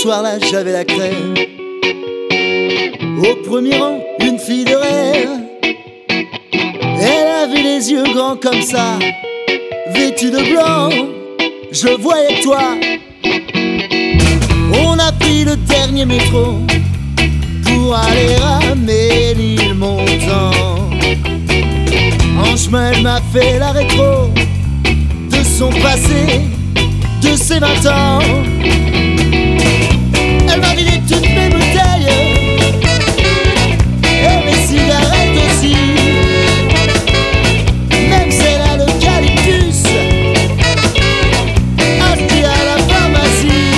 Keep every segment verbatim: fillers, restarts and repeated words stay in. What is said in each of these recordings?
soir-là, j'avais la crème. Au premier rang, une fille de rêve. Elle avait les yeux grands comme ça, vêtue de blanc. Je voyais toi. On a pris le dernier métro pour aller à Ménilmontant. En chemin, elle m'a fait la rétro de son passé, de ses vingt ans. Elle m'a vidé toutes mes bouteilles et mes cigarettes aussi, même celle à l'eucalyptus achetée à la pharmacie.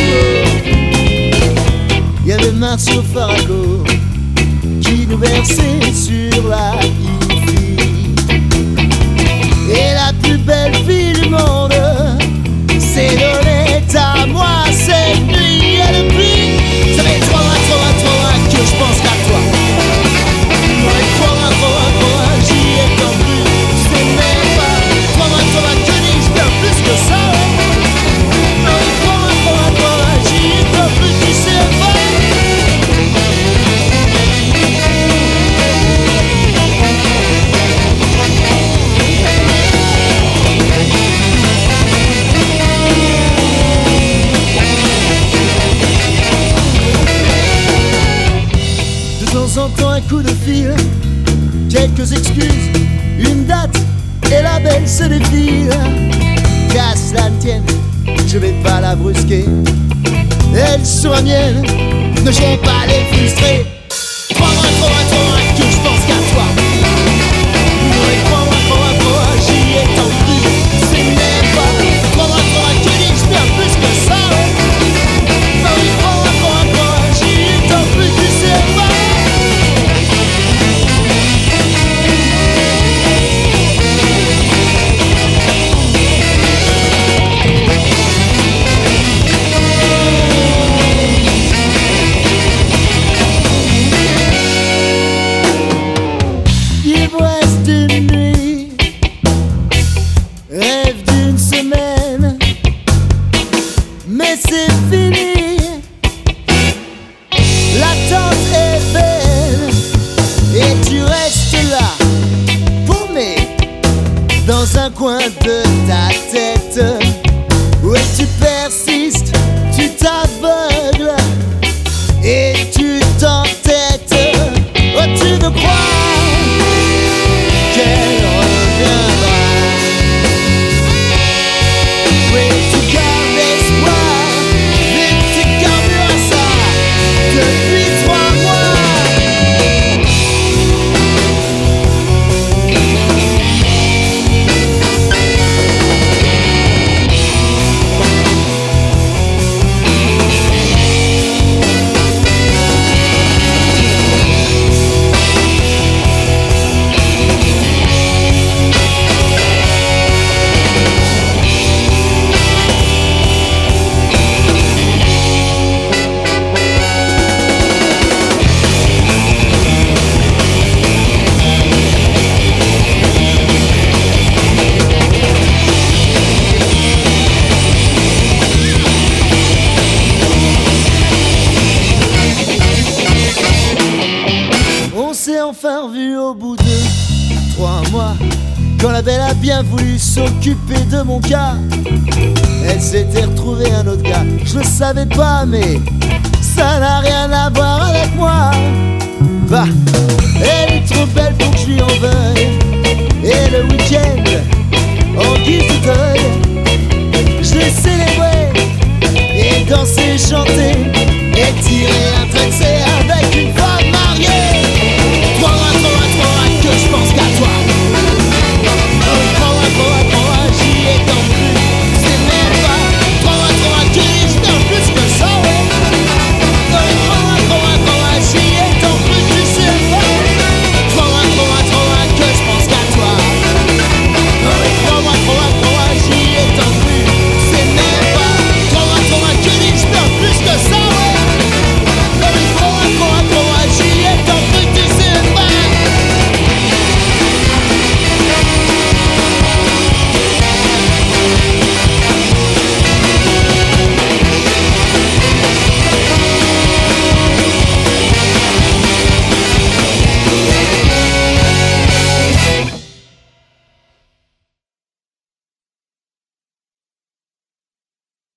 Il y avait Marcio Farago qui nous versait sur la hi-fi. Et la plus belle fille du monde s'est donnée à moi cette nuit. Et depuis, ça fait trois mois, trois mois, trois mois que je pense qu'à toi. Ouais, trois mois, trois mois, trois mois, j'y étends plus. Tu sais même pas. Trois mois, trois mois, que dis-je bien plus que ça. Ouais, trois mois, trois mois, trois mois, j'y étends plus, tu sais pas. De temps en temps un coup de fil, quelques excuses, une date et la belle se défile. Qu'à cela ne tienne, je vais pas la brusquer. Elle sera mienne, ne j'ai pas les frustrer. Crois-moi, crois-moi, crois-moi que je pense qu'à toi. Ouais, crois-moi, crois-moi, crois-moi, j'y étends plus. C'est même pas. Crois-moi, crois-moi, que dis-je bien plus que ça. Non, oui, crois-moi, crois-moi, crois-moi, j'y étends plus, tu sais pas. Ivresse d'une nuit, rêve d'une semaine, mais c'est fini. L'attente est belle et tu restes là, paumé dans un coin de ta tête. Ouais, tu persistes, tu t'aveugles et tu t'entêtes. Oh, tu veux croire qu'elle reviendra. Oui, tu gardes espoir, mais tu gardes ça depuis trois mois. On s'est enfin revu au bout de trois mois, quand la belle a bien voulu s'occuper de mon cas. Elle s'était retrouvée un autre gars, je le savais pas, mais ça n'a rien à voir avec moi. Bah, elle est trop belle